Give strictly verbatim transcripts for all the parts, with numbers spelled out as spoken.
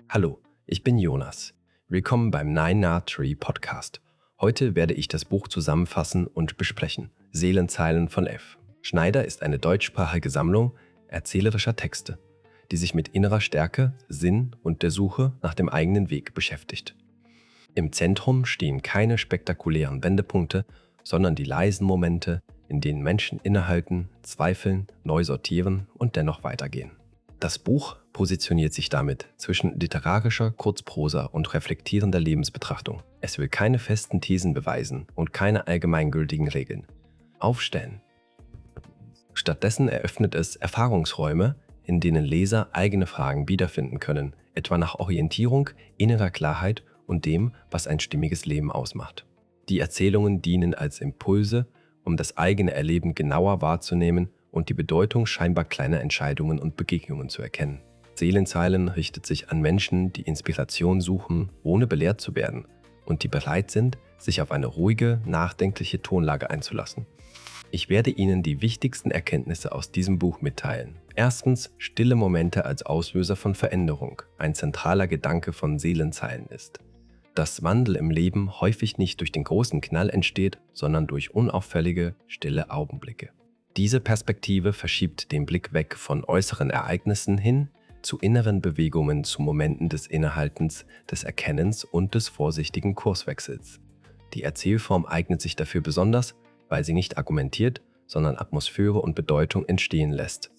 Hallo, ich bin Jonas. Willkommen beim Nine Nard Tree Podcast. Heute werde ich das Buch zusammenfassen und besprechen. Seelenzeilen von F. Schneider ist eine deutschsprachige Sammlung erzählerischer Texte, die sich mit innerer Stärke, Sinn und der Suche nach dem eigenen Weg beschäftigt. Im Zentrum stehen keine spektakulären Wendepunkte, sondern die leisen Momente, in denen Menschen innehalten, zweifeln, neu sortieren und dennoch weitergehen. Das Buch positioniert sich damit zwischen literarischer Kurzprosa und reflektierender Lebensbetrachtung. Es will keine festen Thesen beweisen und keine allgemeingültigen Regeln aufstellen. Stattdessen eröffnet es Erfahrungsräume, in denen Leser eigene Fragen wiederfinden können, etwa nach Orientierung, innerer Klarheit und dem, was ein stimmiges Leben ausmacht. Die Erzählungen dienen als Impulse, um das eigene Erleben genauer wahrzunehmen und die Bedeutung scheinbar kleiner Entscheidungen und Begegnungen zu erkennen. Seelenzeilen richtet sich an Menschen, die Inspiration suchen, ohne belehrt zu werden und die bereit sind, sich auf eine ruhige, nachdenkliche Tonlage einzulassen. Ich werde Ihnen die wichtigsten Erkenntnisse aus diesem Buch mitteilen. Erstens, stille Momente als Auslöser von Veränderung, ein zentraler Gedanke von Seelenzeilen ist. Dass Wandel im Leben häufig nicht durch den großen Knall entsteht, sondern durch unauffällige, stille Augenblicke. Diese Perspektive verschiebt den Blick weg von äußeren Ereignissen hin zu inneren Bewegungen, zu Momenten des Innehaltens, des Erkennens und des vorsichtigen Kurswechsels. Die Erzählform eignet sich dafür besonders, weil sie nicht argumentiert, sondern Atmosphäre und Bedeutung entstehen lässt.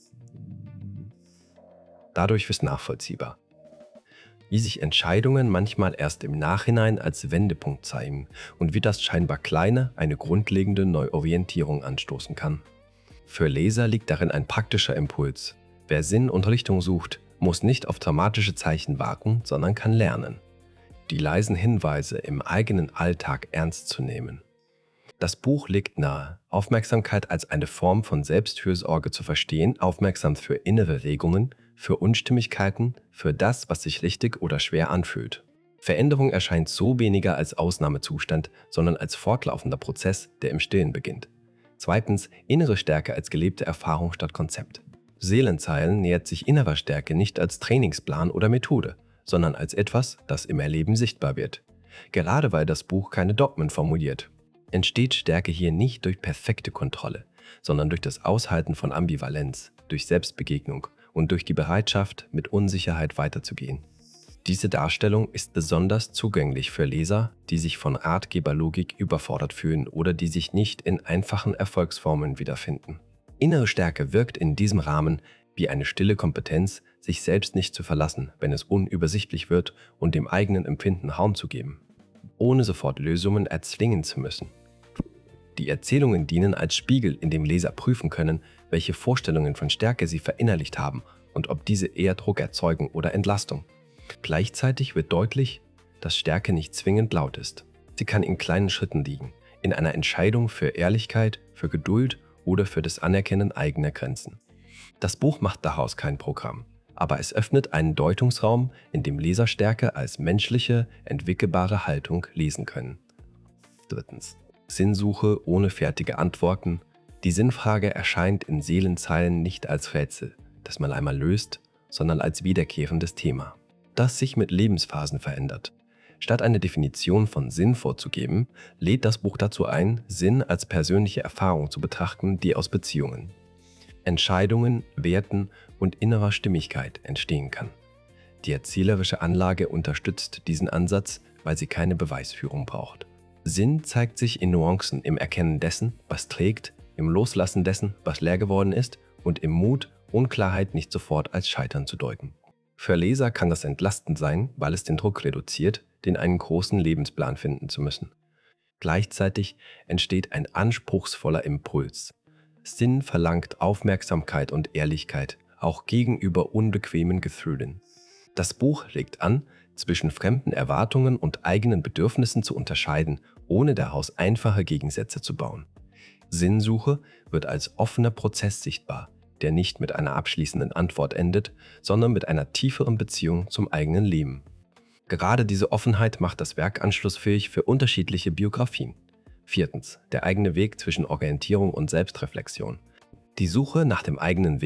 Dadurch wird es nachvollziehbar. Wie sich Entscheidungen manchmal erst im Nachhinein als Wendepunkt zeigen und wie das scheinbar Kleine eine grundlegende Neuorientierung anstoßen kann. Für Leser liegt darin ein praktischer Impuls. Wer Sinn und Richtung sucht, muss nicht auf dramatische Zeichen warten, sondern kann lernen, die leisen Hinweise im eigenen Alltag ernst zu nehmen. Das Buch legt nahe, Aufmerksamkeit als eine Form von Selbstfürsorge zu verstehen, aufmerksam für innere Regungen, für Unstimmigkeiten, für das, was sich richtig oder schwer anfühlt. Veränderung erscheint so weniger als Ausnahmezustand, sondern als fortlaufender Prozess, der im Stillen beginnt. Zweitens, innere Stärke als gelebte Erfahrung statt Konzept. Seelenzeilen nähert sich innerer Stärke nicht als Trainingsplan oder Methode, sondern als etwas, das im Erleben sichtbar wird. Gerade weil das Buch keine Dogmen formuliert, entsteht Stärke hier nicht durch perfekte Kontrolle, sondern durch das Aushalten von Ambivalenz, durch Selbstbegegnung und durch die Bereitschaft, mit Unsicherheit weiterzugehen. Diese Darstellung ist besonders zugänglich für Leser, die sich von Ratgeberlogik überfordert fühlen oder die sich nicht in einfachen Erfolgsformeln wiederfinden. Innere Stärke wirkt in diesem Rahmen wie eine stille Kompetenz, sich selbst nicht zu verlassen, wenn es unübersichtlich wird und dem eigenen Empfinden Raum zu geben, ohne sofort Lösungen erzwingen zu müssen. Die Erzählungen dienen als Spiegel, in dem Leser prüfen können, welche Vorstellungen von Stärke sie verinnerlicht haben und ob diese eher Druck erzeugen oder Entlastung. Gleichzeitig wird deutlich, dass Stärke nicht zwingend laut ist. Sie kann in kleinen Schritten liegen, in einer Entscheidung für Ehrlichkeit, für Geduld oder für das Anerkennen eigener Grenzen. Das Buch macht daraus kein Programm, aber es öffnet einen Deutungsraum, in dem Leser Stärke als menschliche, entwickelbare Haltung lesen können. Drittens. Sinnsuche ohne fertige Antworten. Die Sinnfrage erscheint in Seelenzeilen nicht als Rätsel, das man einmal löst, sondern als wiederkehrendes Thema, das sich mit Lebensphasen verändert. Statt eine Definition von Sinn vorzugeben, lädt das Buch dazu ein, Sinn als persönliche Erfahrung zu betrachten, die aus Beziehungen, Entscheidungen, Werten und innerer Stimmigkeit entstehen kann. Die erzählerische Anlage unterstützt diesen Ansatz, weil sie keine Beweisführung braucht. Sinn zeigt sich in Nuancen im Erkennen dessen, was trägt, im Loslassen dessen, was leer geworden ist und im Mut, Unklarheit nicht sofort als Scheitern zu deuten. Für Leser kann das entlastend sein, weil es den Druck reduziert, den einen großen Lebensplan finden zu müssen. Gleichzeitig entsteht ein anspruchsvoller Impuls. Sinn verlangt Aufmerksamkeit und Ehrlichkeit, auch gegenüber unbequemen Gefühlen. Das Buch legt an, zwischen fremden Erwartungen und eigenen Bedürfnissen zu unterscheiden, ohne daraus einfache Gegensätze zu bauen. Sinnsuche wird als offener Prozess sichtbar, der nicht mit einer abschließenden Antwort endet, sondern mit einer tieferen Beziehung zum eigenen Leben. Gerade diese Offenheit macht das Werk anschlussfähig für unterschiedliche Biografien. Viertens. Der eigene Weg zwischen Orientierung und Selbstreflexion. Die Suche nach dem eigenen Weg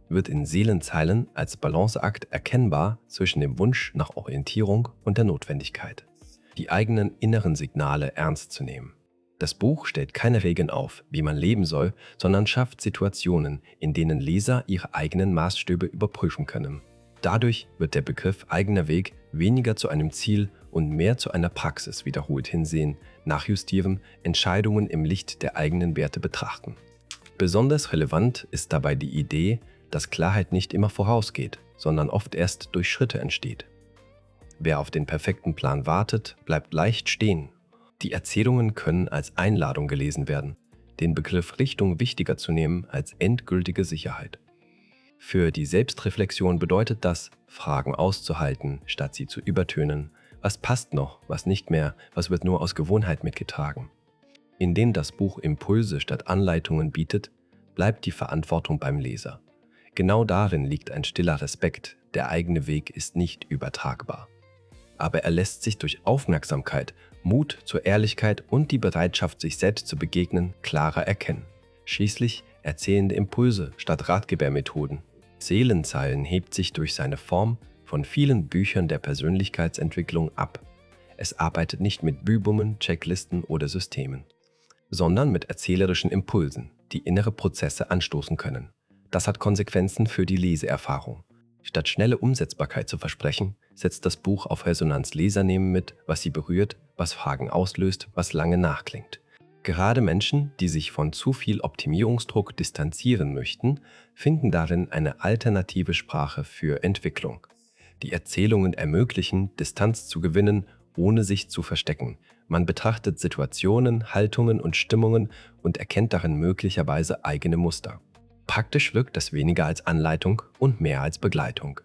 wird in Seelenzeilen als Balanceakt erkennbar zwischen dem Wunsch nach Orientierung und der Notwendigkeit, die eigenen inneren Signale ernst zu nehmen. Das Buch stellt keine Regeln auf, wie man leben soll, sondern schafft Situationen, in denen Leser ihre eigenen Maßstäbe überprüfen können. Dadurch wird der Begriff eigener Weg weniger zu einem Ziel und mehr zu einer Praxis wiederholt hinsehen, nachjustieren, Entscheidungen im Licht der eigenen Werte betrachten. Besonders relevant ist dabei die Idee, dass Klarheit nicht immer vorausgeht, sondern oft erst durch Schritte entsteht. Wer auf den perfekten Plan wartet, bleibt leicht stehen. Die Erzählungen können als Einladung gelesen werden, den Begriff Richtung wichtiger zu nehmen als endgültige Sicherheit. Für die Selbstreflexion bedeutet das, Fragen auszuhalten, statt sie zu übertönen. Was passt noch, was nicht mehr, was wird nur aus Gewohnheit mitgetragen? Indem das Buch Impulse statt Anleitungen bietet, bleibt die Verantwortung beim Leser. Genau darin liegt ein stiller Respekt, der eigene Weg ist nicht übertragbar. Aber er lässt sich durch Aufmerksamkeit, Mut zur Ehrlichkeit und die Bereitschaft, sich selbst zu begegnen, klarer erkennen. Schließlich erzählende Impulse statt Ratgebermethoden. Seelenzeilen hebt sich durch seine Form von vielen Büchern der Persönlichkeitsentwicklung ab. Es arbeitet nicht mit Übungen, Checklisten oder Systemen, sondern mit erzählerischen Impulsen, die innere Prozesse anstoßen können. Das hat Konsequenzen für die Leseerfahrung. Statt schnelle Umsetzbarkeit zu versprechen, setzt das Buch auf Resonanz. Leser nehmen mit, was sie berührt, was Fragen auslöst, was lange nachklingt. Gerade Menschen, die sich von zu viel Optimierungsdruck distanzieren möchten, finden darin eine alternative Sprache für Entwicklung. Die Erzählungen ermöglichen, Distanz zu gewinnen, ohne sich zu verstecken. Man betrachtet Situationen, Haltungen und Stimmungen und erkennt darin möglicherweise eigene Muster. Praktisch wirkt das weniger als Anleitung und mehr als Begleitung.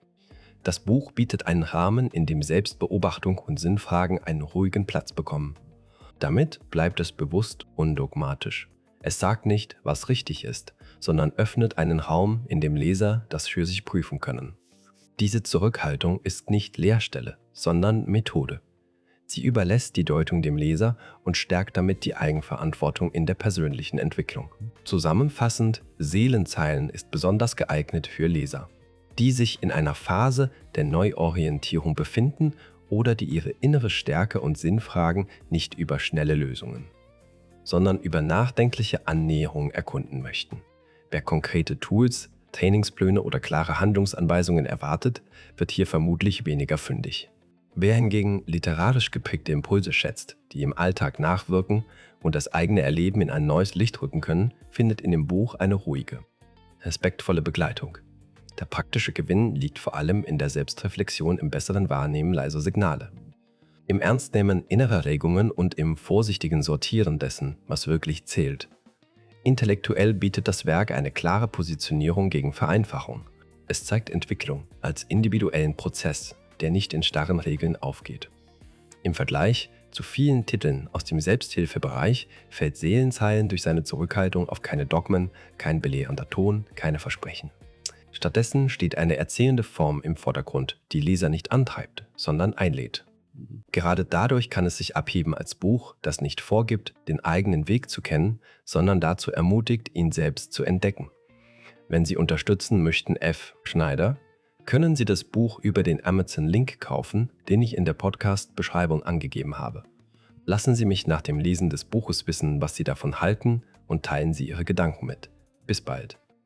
Das Buch bietet einen Rahmen, in dem Selbstbeobachtung und Sinnfragen einen ruhigen Platz bekommen. Damit bleibt es bewusst undogmatisch. Es sagt nicht, was richtig ist, sondern öffnet einen Raum, in dem Leser das für sich prüfen können. Diese Zurückhaltung ist nicht Leerstelle, sondern Methode. Sie überlässt die Deutung dem Leser und stärkt damit die Eigenverantwortung in der persönlichen Entwicklung. Zusammenfassend, Seelenzeilen ist besonders geeignet für Leser, die sich in einer Phase der Neuorientierung befinden oder die ihre innere Stärke und Sinnfragen nicht über schnelle Lösungen, sondern über nachdenkliche Annäherung erkunden möchten. Wer konkrete Tools, Trainingspläne oder klare Handlungsanweisungen erwartet, wird hier vermutlich weniger fündig. Wer hingegen literarisch geprägte Impulse schätzt, die im Alltag nachwirken und das eigene Erleben in ein neues Licht rücken können, findet in dem Buch eine ruhige, respektvolle Begleitung. Der praktische Gewinn liegt vor allem in der Selbstreflexion, im besseren Wahrnehmen leiser Signale, im Ernstnehmen innerer Regungen und im vorsichtigen Sortieren dessen, was wirklich zählt. Intellektuell bietet das Werk eine klare Positionierung gegen Vereinfachung. Es zeigt Entwicklung als individuellen Prozess, der nicht in starren Regeln aufgeht. Im Vergleich zu vielen Titeln aus dem Selbsthilfebereich fällt Seelenzeilen durch seine Zurückhaltung auf keine Dogmen, kein belehrender Ton, keine Versprechen. Stattdessen steht eine erzählende Form im Vordergrund, die Leser nicht antreibt, sondern einlädt. Gerade dadurch kann es sich abheben als Buch, das nicht vorgibt, den eigenen Weg zu kennen, sondern dazu ermutigt, ihn selbst zu entdecken. Wenn Sie unterstützen möchten, F. Schneider, können Sie das Buch über den Amazon-Link kaufen, den ich in der Podcast-Beschreibung angegeben habe. Lassen Sie mich nach dem Lesen des Buches wissen, was Sie davon halten, und teilen Sie Ihre Gedanken mit. Bis bald.